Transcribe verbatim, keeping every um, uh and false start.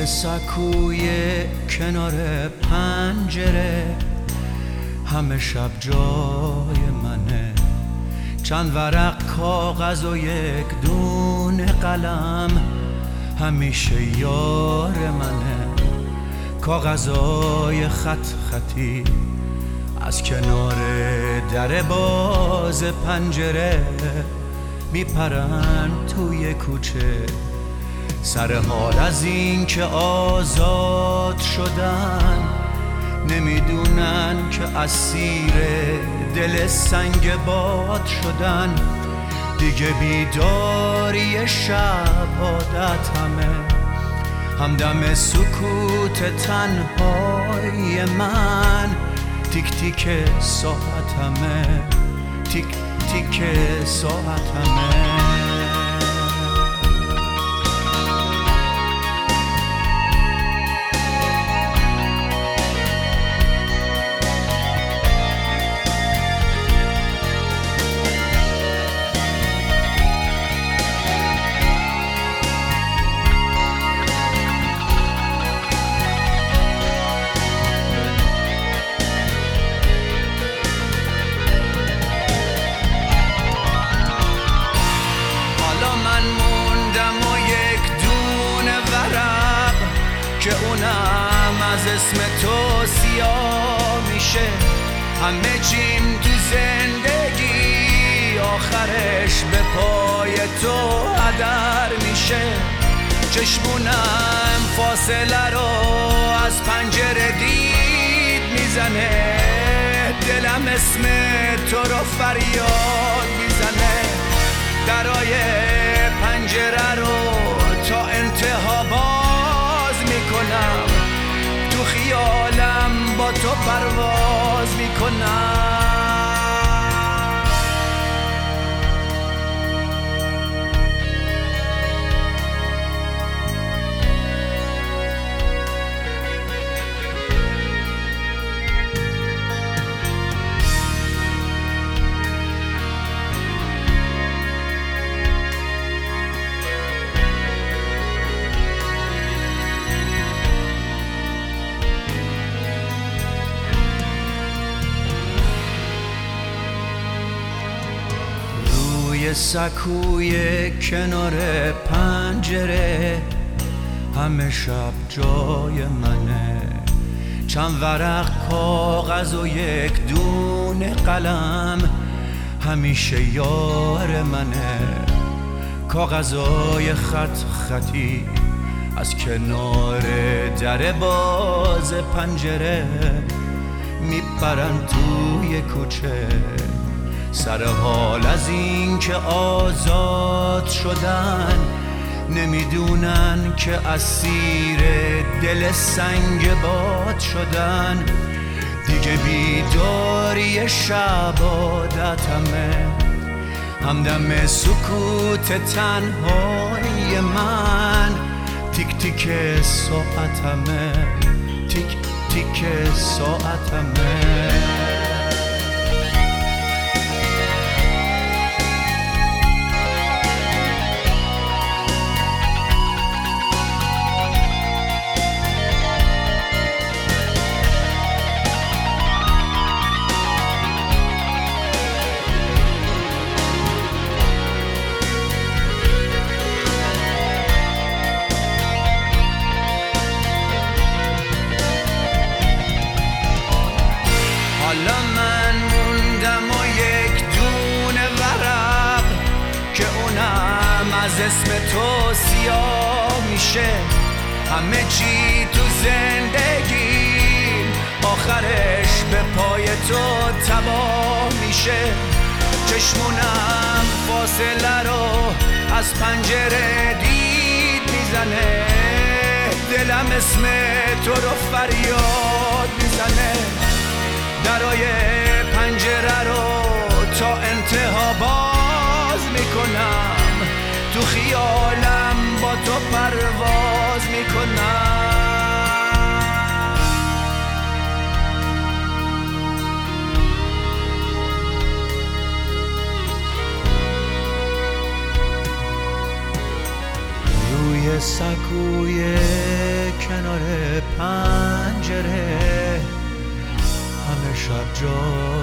سکوی کنار پنجره همه شب جای منه. چند ورق کاغذ و یک دونه قلم همیشه یار منه. کاغذای خط خطی از کنار در باز پنجره میپرن توی کوچه، سر حال از این که آزاد شدن، نمیدونن که اسیر دل سنگ باد شدن. دیگه بیداری شب عادت همه، همدم سکوت تنهای من. تیک تیک ساعتمه، تیک تیک ساعتمه. که اونم از اسم تو سیاه میشه. همه چیم تو زندگی آخرش به پای تو هدر میشه. چشمونم فاصله رو از پنجره دید میزنه، دلم اسم تو رو فریاد میزنه. درای پنجره رو تا انتها باز میکنم، تو خیالم با تو پرواز میکنم. سکوی کنار پنجره همه شب جای منه. چند ورق کاغذ و یک دونه قلم همیشه یار منه. کاغذای خط خطی از کنار در باز پنجره میپرن توی کوچه، سر حال از این که آزاد شدن، نمیدونن که اسیر دل سنگ باد شدن. دیگه بیداری شب عادتمه، همدم سکوت تنهای من. تیک تیک ساعتمه، تیک تیک ساعتمه. حالا من موندم و یک دونه ورق که اونم از اسم تو سیاه میشه. همه چی تو زندگی آخرش به پای تو تباه میشه. چشمونم فاصله رو از پنجره دید میزنه، دلم اسم تو رو فریاد میزنه. درای پنجره رو تا انتها باز میکنم، تو خیالم با تو پرواز میکنم. روی سکوی جا